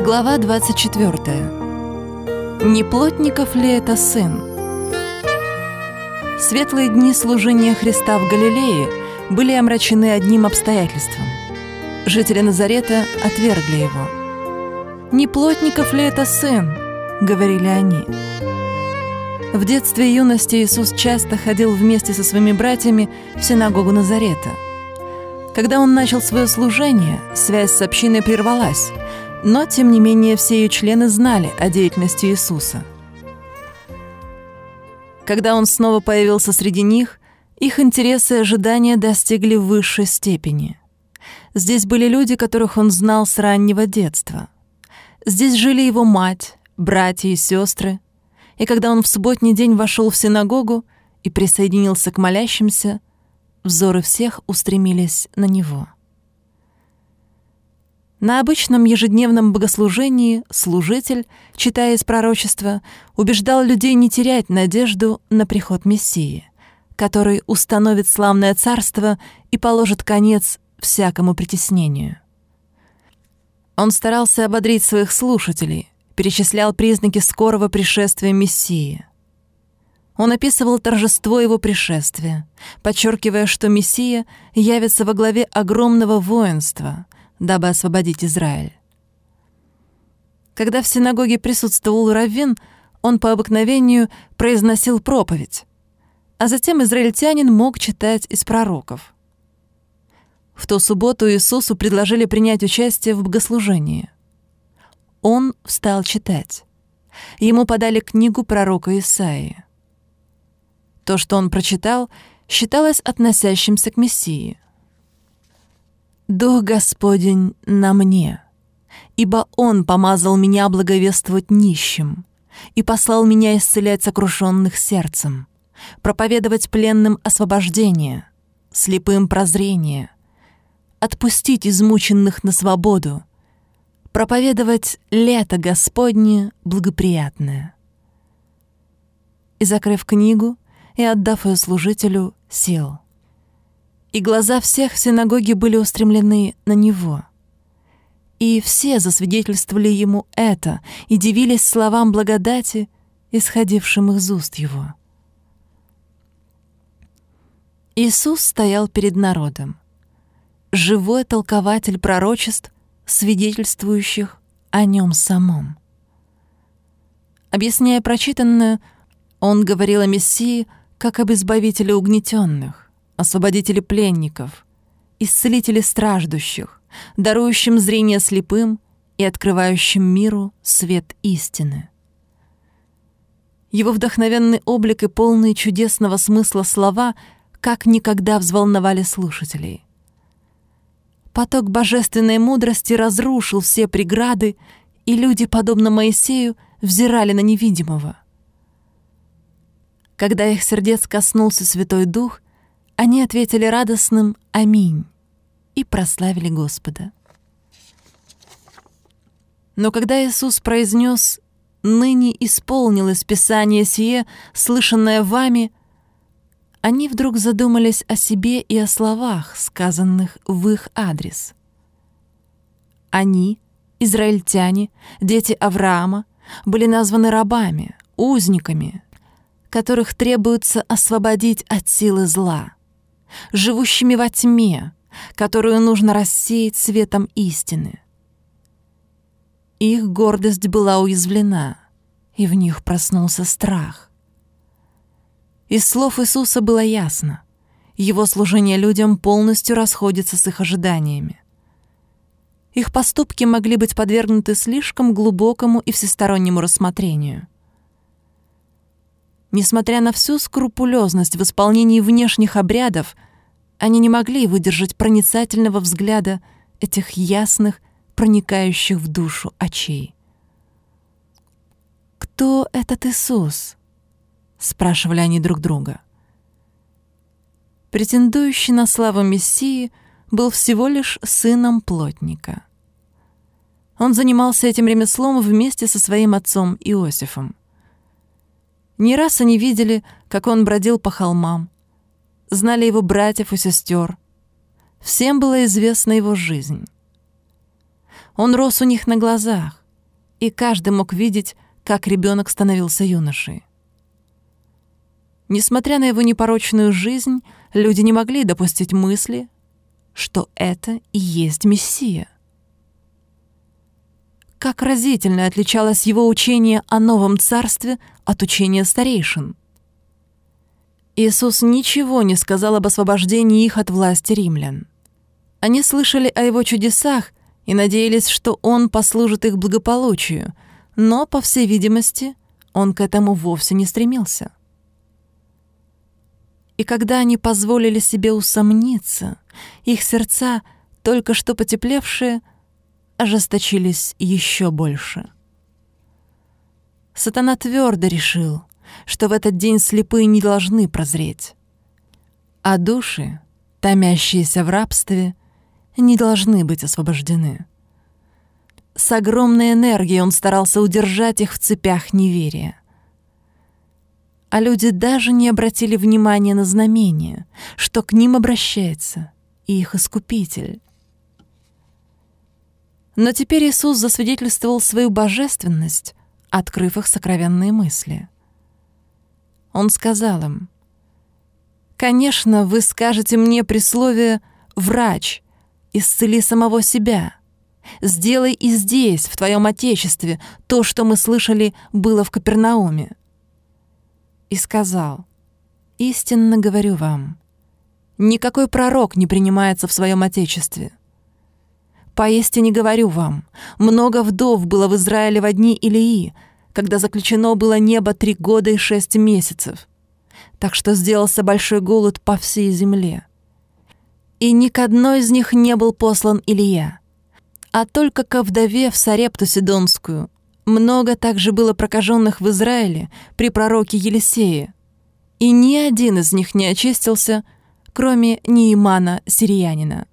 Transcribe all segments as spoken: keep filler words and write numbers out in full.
Глава двадцать четвёртая. Не плотников ли это сын? Светлые дни служения Христа в Галилее были омрачены одним обстоятельством. Жители Назарета отвергли его. «Не плотников ли это сын?» — говорили они. В детстве и юности Иисус часто ходил вместе со своими братьями в синагогу Назарета. Когда он начал свое служение, связь с общиной прервалась, но, тем не менее, все ее члены знали о деятельности Иисуса. Когда он снова появился среди них, их интересы и ожидания достигли высшей степени. Здесь были люди, которых он знал с раннего детства. Здесь жили его мать, братья и сестры. И когда он в субботний день вошел в синагогу и присоединился к молящимся, взоры всех устремились на него. На обычном ежедневном богослужении служитель, читая из пророчества, убеждал людей не терять надежду на приход Мессии, который установит славное царство и положит конец всякому притеснению. Он старался ободрить своих слушателей, перечислял признаки скорого пришествия Мессии. Он описывал торжество его пришествия, подчеркивая, что Мессия явится во главе огромного воинства, дабы освободить Израиль. Когда в синагоге присутствовал раввин, он по обыкновению произносил проповедь, а затем израильтянин мог читать из пророков. В ту субботу Иисусу предложили принять участие в богослужении. Он встал читать. Ему подали книгу пророка Исаии. То, что он прочитал, считалось относящимся к Мессии. «Дух Господень на мне, ибо Он помазал меня благовествовать нищим и послал меня исцелять сокрушенных сердцем, проповедовать пленным освобождение, слепым прозрение, отпустить измученных на свободу, проповедовать лето Господне благоприятное». И, закрыв книгу и отдав ее служителю, сел. И глаза всех в синагоге были устремлены на него. И все засвидетельствовали ему это и дивились словам благодати, исходившим из уст его. Иисус стоял перед народом, живой толкователь пророчеств, свидетельствующих о нем самом. Объясняя прочитанное, он говорил о Мессии как об избавителе угнетенных, освободителе пленников, исцелителе страждущих, дарующем зрение слепым и открывающем миру свет истины. Его вдохновенный облик и полные чудесного смысла слова как никогда взволновали слушателей. Поток божественной мудрости разрушил все преграды, и люди, подобно Моисею, взирали на невидимого. Когда их сердец коснулся Святой Дух, они ответили радостным «Аминь» и прославили Господа. Но когда Иисус произнес «Ныне исполнилось Писание сие, слышанное вами», они вдруг задумались о себе и о словах, сказанных в их адрес. Они, израильтяне, дети Авраама, были названы рабами, узниками, которых требуется освободить от силы зла, живущими во тьме, которую нужно рассеять светом истины. Их гордость была уязвлена, и в них проснулся страх. Из слов Иисуса было ясно: Его служение людям полностью расходится с их ожиданиями. Их поступки могли быть подвергнуты слишком глубокому и всестороннему рассмотрению. Несмотря на всю скрупулезность в исполнении внешних обрядов, они не могли выдержать проницательного взгляда этих ясных, проникающих в душу очей. «Кто этот Иисус?» — спрашивали они друг друга. Претендующий на славу Мессии был всего лишь сыном плотника. Он занимался этим ремеслом вместе со своим отцом Иосифом. Не раз они видели, как он бродил по холмам, знали его братьев и сестер. Всем была известна его жизнь. Он рос у них на глазах, и каждый мог видеть, как ребенок становился юношей. Несмотря на его непорочную жизнь, люди не могли допустить мысли, что это и есть Мессия. Как разительно отличалось его учение о новом царстве от учения старейшин. Иисус ничего не сказал об освобождении их от власти римлян. Они слышали о его чудесах и надеялись, что он послужит их благополучию, но, по всей видимости, он к этому вовсе не стремился. И когда они позволили себе усомниться, их сердца, только что потеплевшие, ожесточились еще больше. Сатана твердо решил, что в этот день слепые не должны прозреть, а души, томящиеся в рабстве, не должны быть освобождены. С огромной энергией он старался удержать их в цепях неверия. А люди даже не обратили внимания на знамение, что к ним обращается их Искупитель. Но теперь Иисус засвидетельствовал свою божественность, открыв их сокровенные мысли. Он сказал им: «Конечно, вы скажете мне при слове «врач», исцели самого себя. Сделай и здесь, в твоем Отечестве, то, что мы слышали, было в Капернауме». И сказал: «Истинно говорю вам, никакой пророк не принимается в своем Отечестве. Поистине говорю вам, много вдов было в Израиле во дни Илии, когда заключено было небо три года и шесть месяцев. Так что сделался большой голод по всей земле. И ни к одной из них не был послан Илия, а только ко вдове в Сарепту Сидонскую. Много также было прокаженных в Израиле при пророке Елисее, и ни один из них не очистился, кроме Неимана сириянина».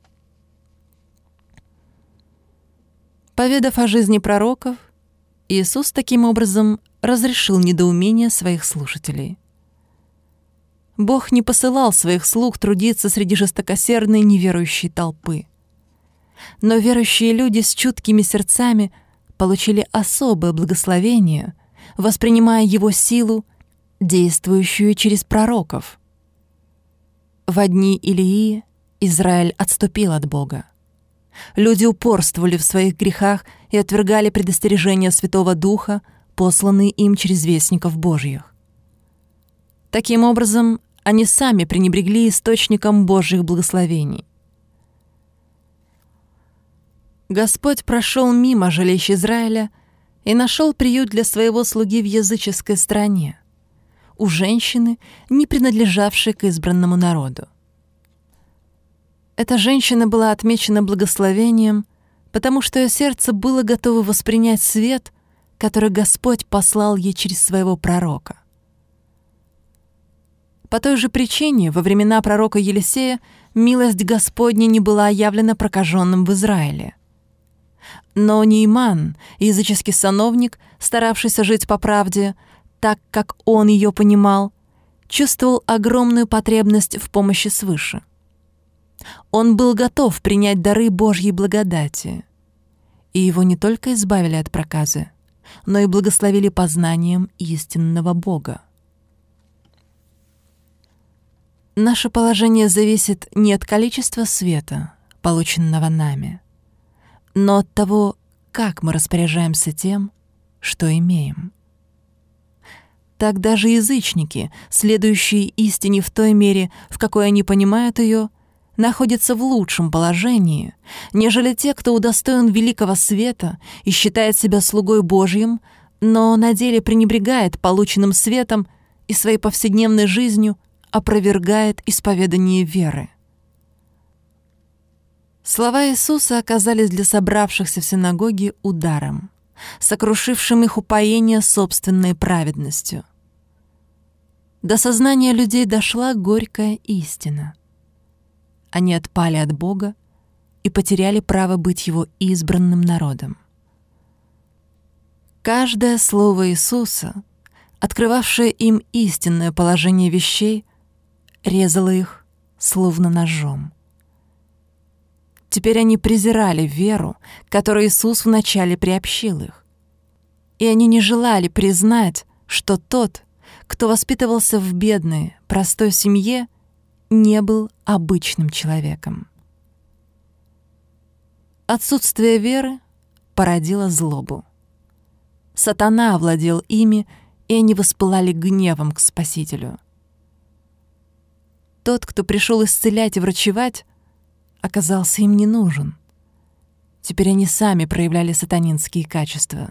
Поведав о жизни пророков, Иисус таким образом разрешил недоумение своих слушателей. Бог не посылал своих слуг трудиться среди жестокосердной неверующей толпы. Но верующие люди с чуткими сердцами получили особое благословение, воспринимая его силу, действующую через пророков. Во дни Илии Израиль отступил от Бога. Люди упорствовали в своих грехах и отвергали предостережения Святого Духа, посланные им через вестников Божьих. Таким образом, они сами пренебрегли источником Божьих благословений. Господь прошел мимо жилищ Израиля и нашел приют для своего слуги в языческой стране, у женщины, не принадлежавшей к избранному народу. Эта женщина была отмечена благословением, потому что ее сердце было готово воспринять свет, который Господь послал ей через своего пророка. По той же причине во времена пророка Елисея милость Господня не была явлена прокаженным в Израиле. Но Неиман, языческий сановник, старавшийся жить по правде, так как он ее понимал, чувствовал огромную потребность в помощи свыше. Он был готов принять дары Божьей благодати, и его не только избавили от проказы, но и благословили познанием истинного Бога. Наше положение зависит не от количества света, полученного нами, но от того, как мы распоряжаемся тем, что имеем. Так даже язычники, следующие истине в той мере, в какой они понимают ее, находятся в лучшем положении, нежели те, кто удостоен великого света и считает себя слугой Божьим, но на деле пренебрегает полученным светом и своей повседневной жизнью опровергает исповедание веры. Слова Иисуса оказались для собравшихся в синагоге ударом, сокрушившим их упоение собственной праведностью. До сознания людей дошла горькая истина. Они отпали от Бога и потеряли право быть Его избранным народом. Каждое слово Иисуса, открывавшее им истинное положение вещей, резало их словно ножом. Теперь они презирали веру, которой Иисус вначале приобщил их, и они не желали признать, что тот, кто воспитывался в бедной, простой семье, не был обычным человеком. Отсутствие веры породило злобу. Сатана овладел ими, и они воспылали гневом к Спасителю. Тот, кто пришел исцелять и врачевать, оказался им не нужен. Теперь они сами проявляли сатанинские качества.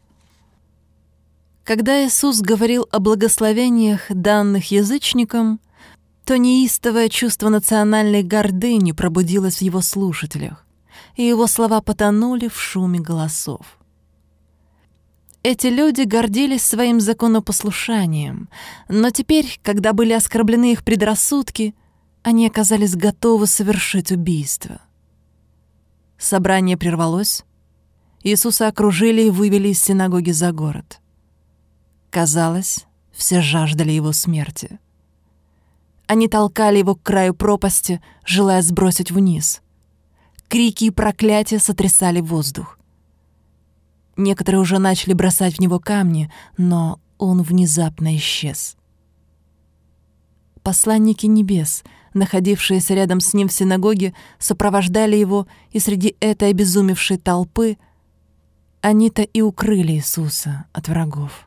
Когда Иисус говорил о благословениях, данных язычникам, то неистовое чувство национальной гордыни пробудилось в его слушателях, и его слова потонули в шуме голосов. Эти люди гордились своим законопослушанием, но теперь, когда были оскорблены их предрассудки, они оказались готовы совершить убийство. Собрание прервалось. Иисуса окружили и вывели из синагоги за город. Казалось, все жаждали его смерти. Они толкали его к краю пропасти, желая сбросить вниз. Крики и проклятия сотрясали воздух. Некоторые уже начали бросать в него камни, но он внезапно исчез. Посланники небес, находившиеся рядом с ним в синагоге, сопровождали его, и среди этой обезумевшей толпы они-то и укрыли Иисуса от врагов.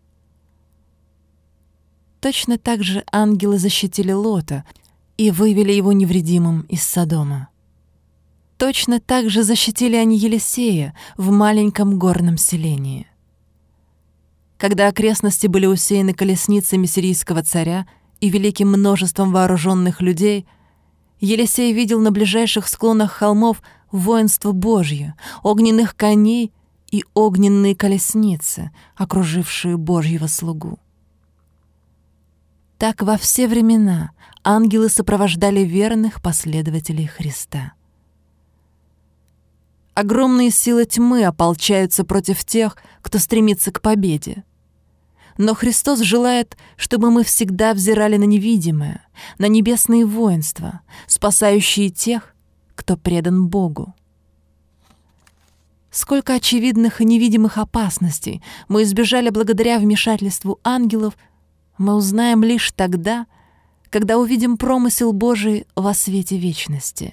Точно так же ангелы защитили Лота и вывели его невредимым из Содома. Точно так же защитили они Елисея в маленьком горном селении. Когда окрестности были усеяны колесницами сирийского царя и великим множеством вооруженных людей, Елисей видел на ближайших склонах холмов воинство Божье, огненных коней и огненные колесницы, окружившие Божьего слугу. Так во все времена ангелы сопровождали верных последователей Христа. Огромные силы тьмы ополчаются против тех, кто стремится к победе. Но Христос желает, чтобы мы всегда взирали на невидимое, на небесные воинства, спасающие тех, кто предан Богу. Сколько очевидных и невидимых опасностей мы избежали благодаря вмешательству ангелов, мы узнаем лишь тогда, когда увидим промысел Божий во свете вечности.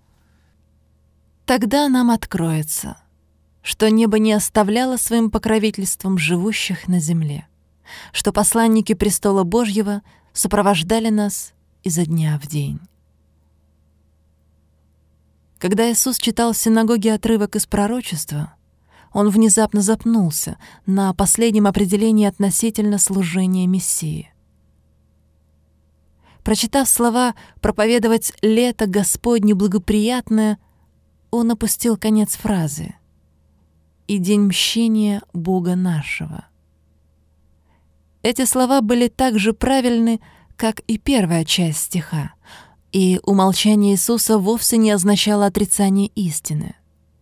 Тогда нам откроется, что небо не оставляло своим покровительством живущих на земле, что посланники престола Божьего сопровождали нас изо дня в день. Когда Иисус читал в синагоге отрывок из пророчества, он внезапно запнулся на последнем определении относительно служения Мессии. Прочитав слова «проповедовать лето Господне благоприятное», он опустил конец фразы «и день мщения Бога нашего». Эти слова были так же правильны, как и первая часть стиха, и умолчание Иисуса вовсе не означало отрицание истины.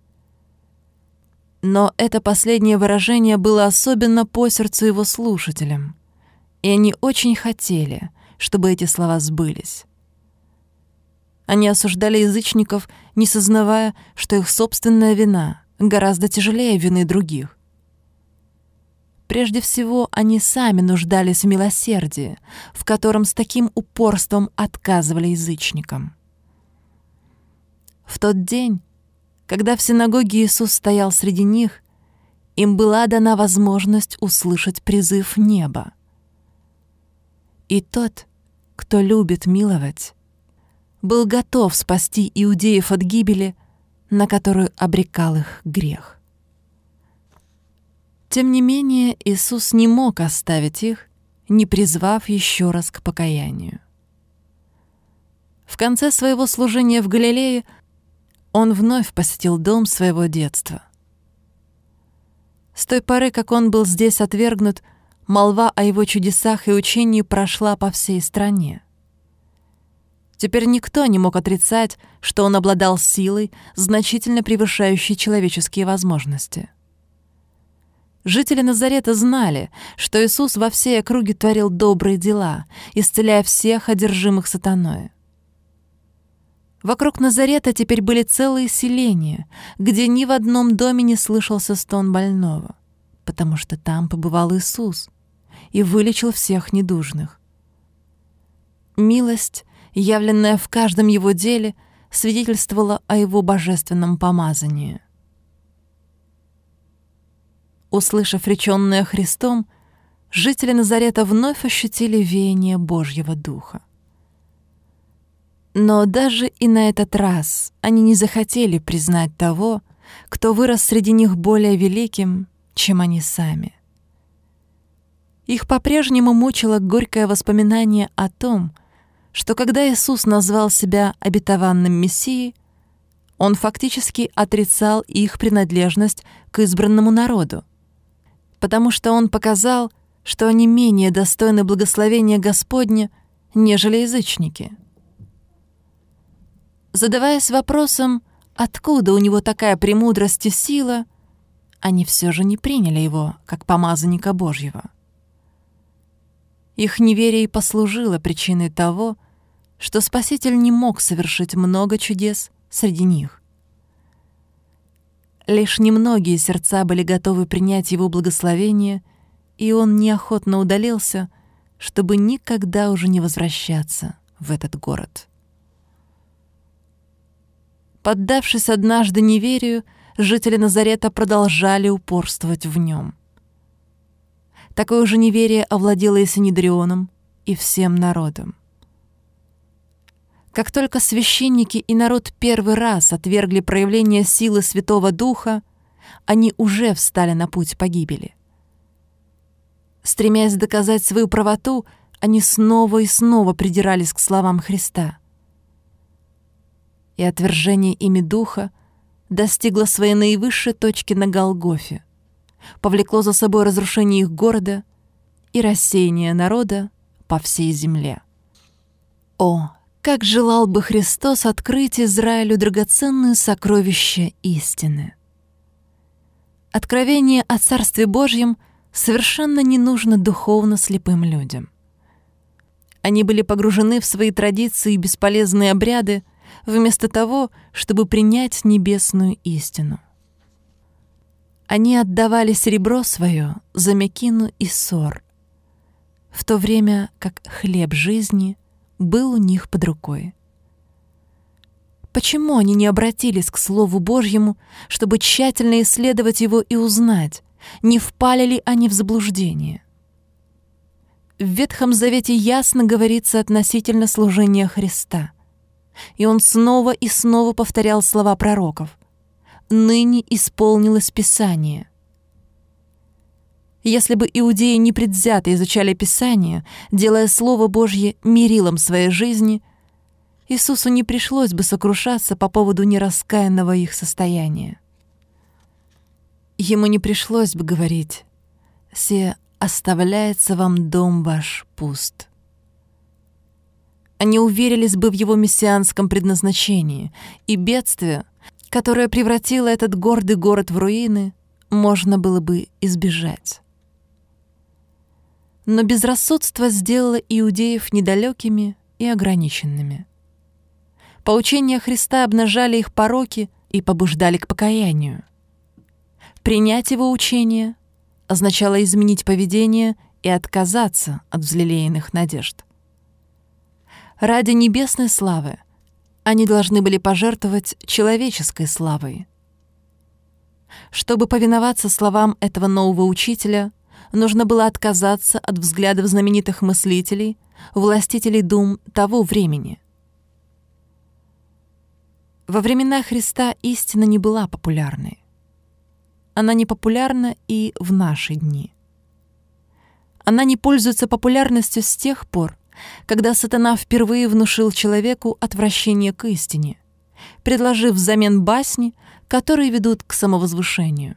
Но это последнее выражение было особенно по сердцу его слушателям, и они очень хотели, чтобы эти слова сбылись. Они осуждали язычников, не сознавая, что их собственная вина гораздо тяжелее вины других. Прежде всего, они сами нуждались в милосердии, в котором с таким упорством отказывали язычникам. В тот день, когда в синагоге Иисус стоял среди них, им была дана возможность услышать призыв неба. И тот, кто любит миловать, был готов спасти иудеев от гибели, на которую обрекал их грех. Тем не менее, Иисус не мог оставить их, не призвав еще раз к покаянию. В конце своего служения в Галилее он вновь посетил дом своего детства. С той поры, как он был здесь отвергнут, молва о его чудесах и учении прошла по всей стране. Теперь никто не мог отрицать, что он обладал силой, значительно превышающей человеческие возможности. Жители Назарета знали, что Иисус во всей округе творил добрые дела, исцеляя всех одержимых сатаной. Вокруг Назарета теперь были целые селения, где ни в одном доме не слышался стон больного. потому что там побывал Иисус и вылечил всех недужных. Милость, явленная в каждом его деле, свидетельствовала о его божественном помазании. Услышав речённое Христом, жители Назарета вновь ощутили веяние Божьего Духа. Но даже и на этот раз они не захотели признать того, кто вырос среди них более великим, чем они сами. Их по-прежнему мучило горькое воспоминание о том, что когда Иисус назвал себя обетованным Мессией, Он фактически отрицал их принадлежность к избранному народу, потому что Он показал, что они менее достойны благословения Господня, нежели язычники. Задаваясь вопросом, откуда у него такая премудрость и сила, они все же не приняли его как помазанника Божьего. Их неверие послужило причиной того, что Спаситель не мог совершить много чудес среди них. Лишь немногие сердца были готовы принять его благословение, и он неохотно удалился, чтобы никогда уже не возвращаться в этот город. Поддавшись однажды неверию, жители Назарета продолжали упорствовать в нем. Такое же неверие овладело и Синедрионом, и всем народом. Как только священники и народ первый раз отвергли проявление силы Святого Духа, они уже встали на путь погибели. Стремясь доказать свою правоту, они снова и снова придирались к словам Христа. И отвержение ими Духа достигло своей наивысшей точки на Голгофе, повлекло за собой разрушение их города и рассеяние народа по всей земле. О, как желал бы Христос открыть Израилю драгоценные сокровища истины! Откровение о Царстве Божьем совершенно не нужно духовно слепым людям. Они были погружены в свои традиции и бесполезные обряды, вместо того, чтобы принять небесную истину. Они отдавали серебро свое за мекину и сор, в то время как хлеб жизни был у них под рукой. Почему они не обратились к Слову Божьему, чтобы тщательно исследовать его и узнать, не впали ли они в заблуждение? В Ветхом Завете ясно говорится относительно служения Христа, и он снова и снова повторял слова пророков: «Ныне исполнилось Писание». Если бы иудеи непредвзято изучали Писание, делая Слово Божье мерилом своей жизни, Иисусу не пришлось бы сокрушаться по поводу нераскаянного их состояния. Ему не пришлось бы говорить: «Се оставляется вам дом ваш пуст». Они уверились бы в его мессианском предназначении, и бедствие, которое превратило этот гордый город в руины, можно было бы избежать. Но безрассудство сделало иудеев недалекими и ограниченными. Поучения Христа обнажали их пороки и побуждали к покаянию. Принять его учение означало изменить поведение и отказаться от взлелеянных надежд. Ради небесной славы они должны были пожертвовать человеческой славой. Чтобы повиноваться словам этого нового учителя, нужно было отказаться от взглядов знаменитых мыслителей, властителей дум того времени. Во времена Христа истина не была популярной. Она не популярна и в наши дни. Она не пользуется популярностью с тех пор, когда сатана впервые внушил человеку отвращение к истине, предложив взамен басни, которые ведут к самовозвышению.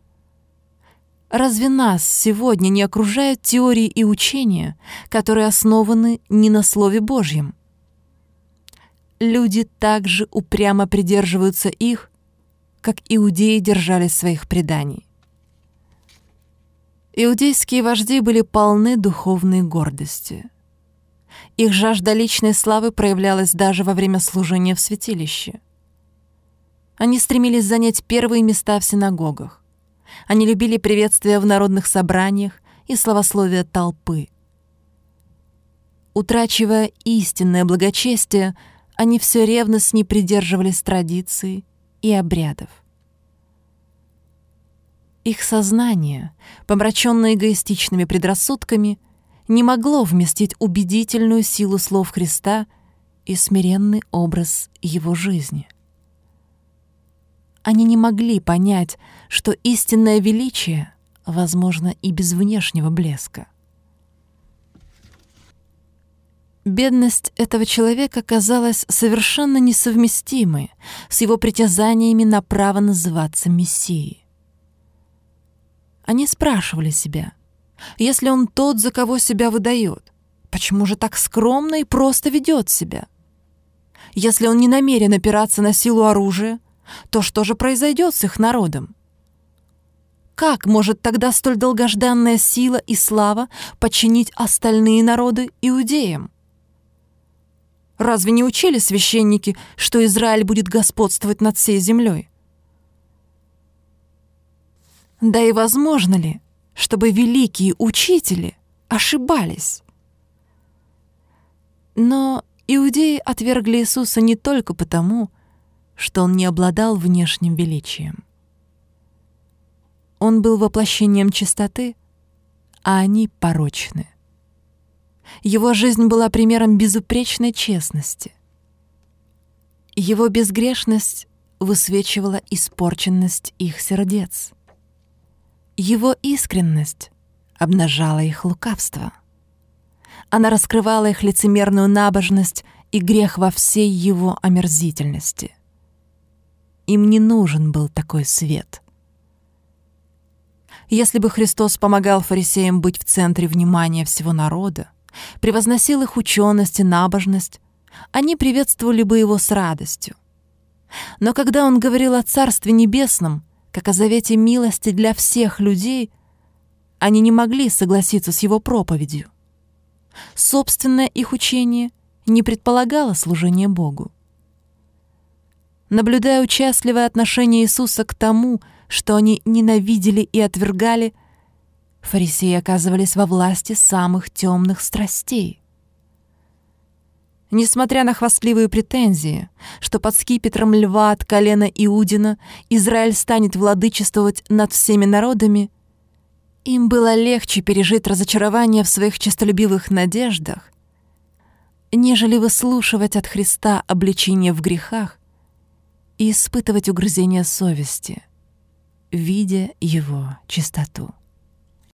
Разве нас сегодня не окружают теории и учения, которые основаны не на Слове Божьем? Люди также упрямо придерживаются их, как иудеи держались своих преданий. Иудейские вожди были полны духовной гордости. Их жажда личной славы проявлялась даже во время служения в святилище. Они стремились занять первые места в синагогах, Они любили приветствия в народных собраниях и славословие толпы. Утрачивая истинное благочестие, они все ревностнее придерживались традиций и обрядов. Их сознание, помраченное эгоистичными предрассудками, не могло вместить убедительную силу слов Христа и смиренный образ Его жизни. Они не могли понять, что истинное величие возможно и без внешнего блеска. Бедность этого человека казалась совершенно несовместимой с его притязаниями на право называться Мессией. Они спрашивали себя, если он тот, за кого себя выдает, почему же так скромно и просто ведет себя? Если он не намерен опираться на силу оружия, то что же произойдет с их народом? Как может тогда столь долгожданная сила и слава подчинить остальные народы иудеям? Разве не учили священники, что Израиль будет господствовать над всей землей? Да и возможно ли, чтобы великие учители ошибались? Но иудеи отвергли Иисуса не только потому, что Он не обладал внешним величием. Он был воплощением чистоты, а они порочны. Его жизнь была примером безупречной честности. Его безгрешность высвечивала испорченность их сердец. Его искренность обнажала их лукавство. Она раскрывала их лицемерную набожность и грех во всей его омерзительности. Им не нужен был такой свет. Если бы Христос помогал фарисеям быть в центре внимания всего народа, превозносил их ученость и набожность, они приветствовали бы Его с радостью. Но когда Он говорил о Царстве Небесном, как о завете милости для всех людей, они не могли согласиться с Его проповедью. Собственное их учение не предполагало служение Богу. Наблюдая участливое отношение Иисуса к тому, что они ненавидели и отвергали, фарисеи оказывались во власти самых темных страстей. Несмотря на хвастливые претензии, что под скипетром льва от колена Иудина Израиль станет владычествовать над всеми народами, им было легче пережить разочарование в своих честолюбивых надеждах, нежели выслушивать от Христа обличение в грехах и испытывать угрызения совести, видя Его чистоту.